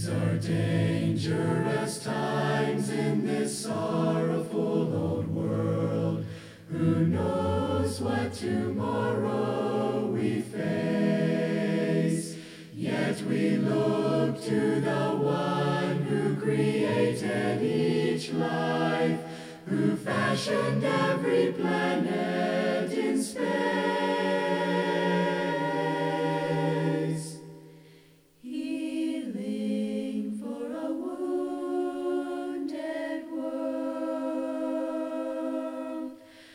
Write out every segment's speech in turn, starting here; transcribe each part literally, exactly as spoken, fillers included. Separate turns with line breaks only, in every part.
These are dangerous times in this sorrowful old world. Who knows what tomorrow we face? Yet we look to the one who created each life, who fashioned every planet in space. Healing for a wounded world,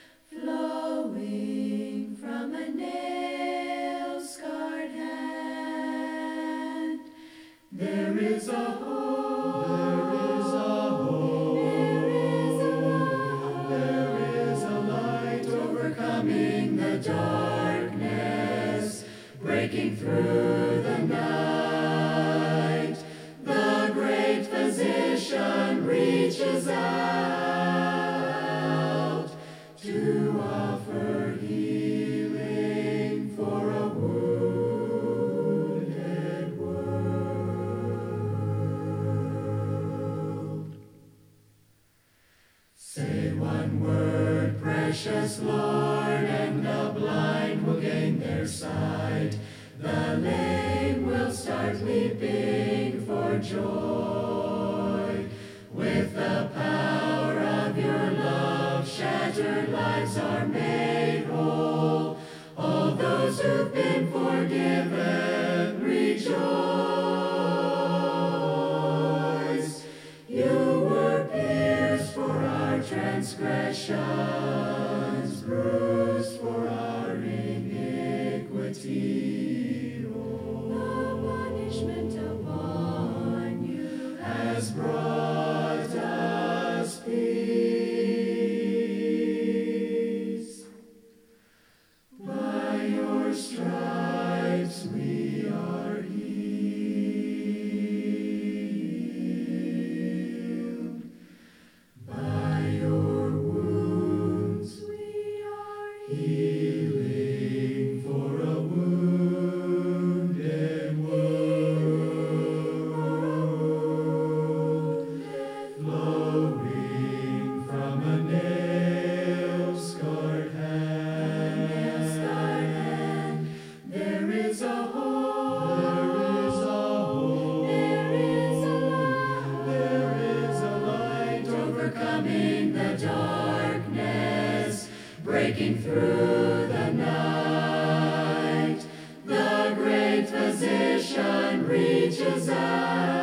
flowing from a nail-scarred hand. There is a hope. There is a hope. There is a light overcoming the darkness, breaking through the night. The great physician reaches out to offer healing for a wounded world. Say one word, precious Lord, and the blind will gain their sight. The lame will start leaping for joy. With the power of your love, shattered lives are made whole. All those who've been forgiven rejoice. You were pierced for our transgressions, bruised for our iniquity. Upon you has brought us peace. By your stripes we are healed. By your wounds we are healing for a wounded world, flowing from a nail-scarred hand. There is a hope. There is a hope. There is a light. There is a light overcoming the darkness, breaking through the night. The great physician reaches out